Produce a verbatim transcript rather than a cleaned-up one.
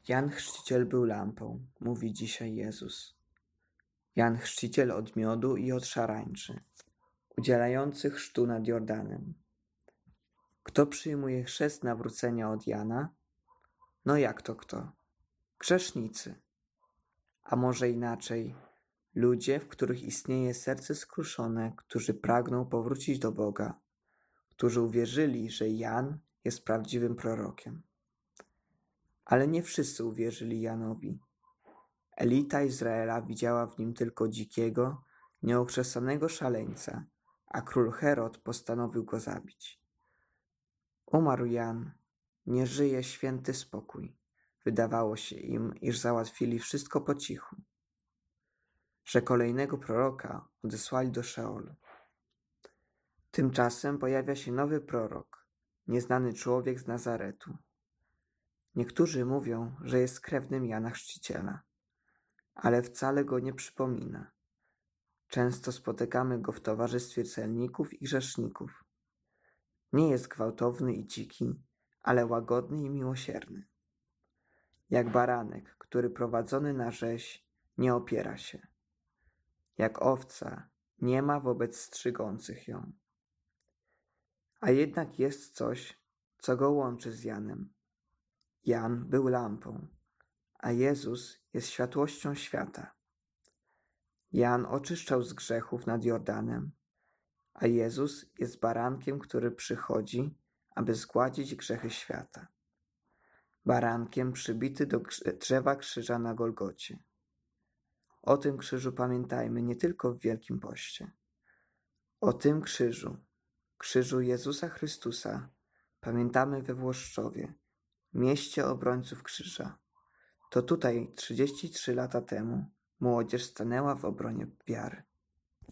Jan Chrzciciel był lampą, mówi dzisiaj Jezus. Jan Chrzciciel od miodu i od szarańczy, udzielający chrztu nad Jordanem. Kto przyjmuje chrzest nawrócenia od Jana? No jak to kto? Grzesznicy. A może inaczej, ludzie, w których istnieje serce skruszone, którzy pragną powrócić do Boga, którzy uwierzyli, że Jan jest prawdziwym prorokiem. Ale nie wszyscy uwierzyli Janowi. Elita Izraela widziała w nim tylko dzikiego, nieokrzesanego szaleńca, a król Herod postanowił go zabić. Umarł Jan, nie żyje święty spokój. Wydawało się im, iż załatwili wszystko po cichu, że kolejnego proroka odesłali do Szeolu. Tymczasem pojawia się nowy prorok, nieznany człowiek z Nazaretu. Niektórzy mówią, że jest krewnym Jana Chrzciciela, ale wcale go nie przypomina. Często spotykamy go w towarzystwie celników i grzeszników. Nie jest gwałtowny i dziki, ale łagodny i miłosierny. Jak baranek, który prowadzony na rzeź nie opiera się. Jak owca nie ma wobec strzygących ją. A jednak jest coś, co go łączy z Janem. Jan był lampą, a Jezus jest światłością świata. Jan oczyszczał z grzechów nad Jordanem, a Jezus jest barankiem, który przychodzi, aby zgładzić grzechy świata. Barankiem przybity do drzewa krzyża na Golgocie. O tym krzyżu pamiętajmy nie tylko w Wielkim Poście. O tym krzyżu, krzyżu Jezusa Chrystusa, pamiętamy we Włoszczowie, mieście obrońców krzyża. To tutaj trzydzieści trzy lata temu młodzież stanęła w obronie wiary.